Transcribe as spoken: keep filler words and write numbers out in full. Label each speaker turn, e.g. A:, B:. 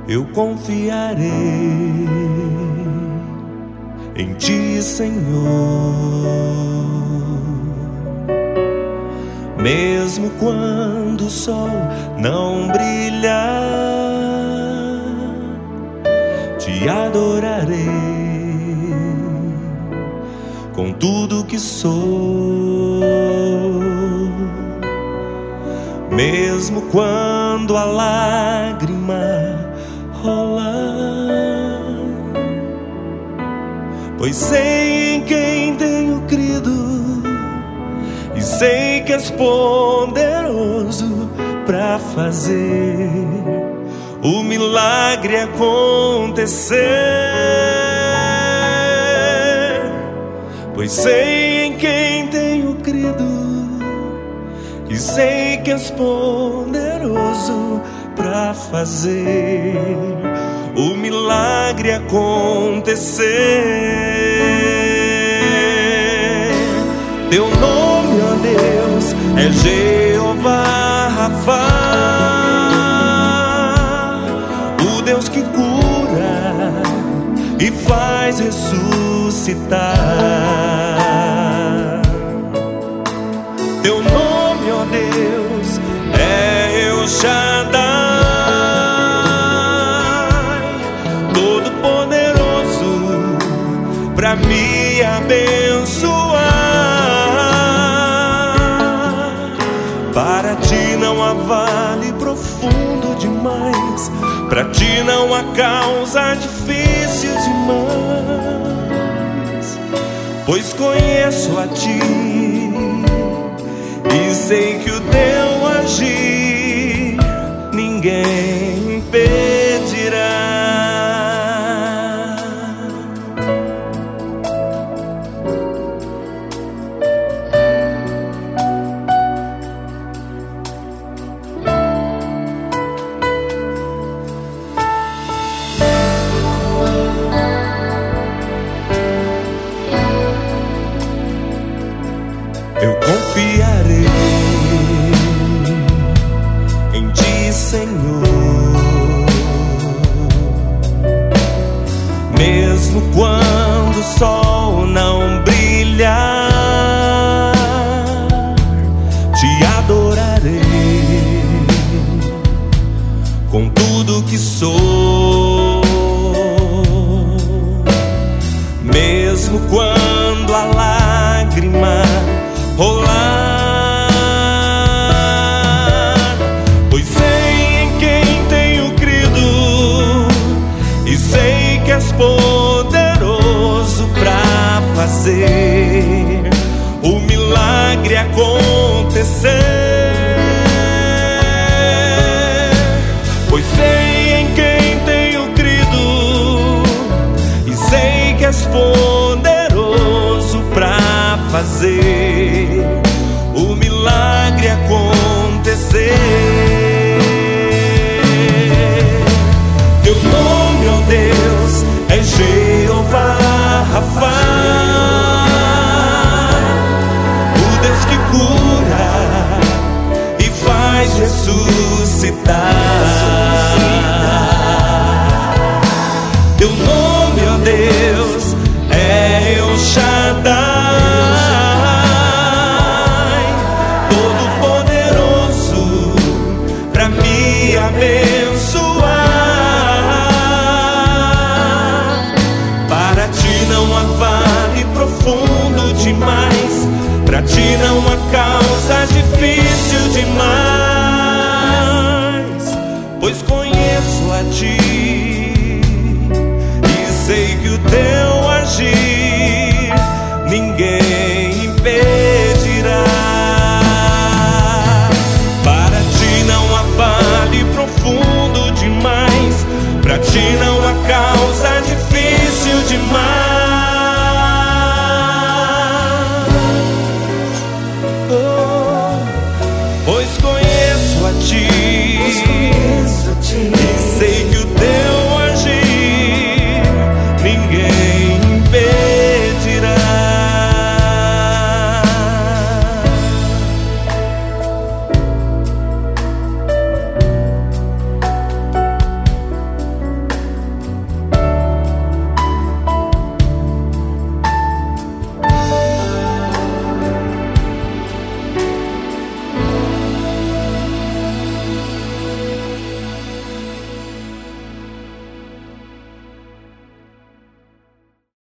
A: eu confiarei em Ti, Senhor. Mesmo quando o sol não brilhar, Te adorarei com tudo que sou. Mesmo quando a lágrima rolar, pois sei em quem tenho crido e sei que és poderoso para fazer o milagre acontecer. Pois sei em quem tenho crido e sei que és poderoso para fazer o milagre acontecer. Teu nome, ó Deus, é Jeová Rafá, o Deus que cura e faz ressuscitar. Teu nome, ó Deus, é El Shaddai, todo poderoso pra me abençoar. Para Ti não há vale profundo demais, pra Ti não há causa difícil demais, pois conheço a Ti e sei que o Teu agir ninguém impedirá. Eu confiarei em Ti, Senhor. Mesmo quando o sol não brilhar, Te adorarei com tudo que sou. Mesmo quando a lágrima rolar, pois sei em quem tenho crido e sei que és poderoso pra fazer o milagre acontecer. Pois sei em quem tenho crido e sei que és poderoso pra fazer o milagre acontecer. Teu nome, ó Deus, é Jeová Rafá, o Deus que cura e faz ressuscitar. Teu nome, ó Deus, é El Shaddai, abençoar. Para Ti não há vale profundo demais, pra Ti não há causa difícil demais, pois conheço a Ti e sei que o Teu agir ninguém impedirá. Para Ti não há vale profundo demais, pra Ti não há causa difícil demais, oh, pois conheço a Ti, e sei que o Teu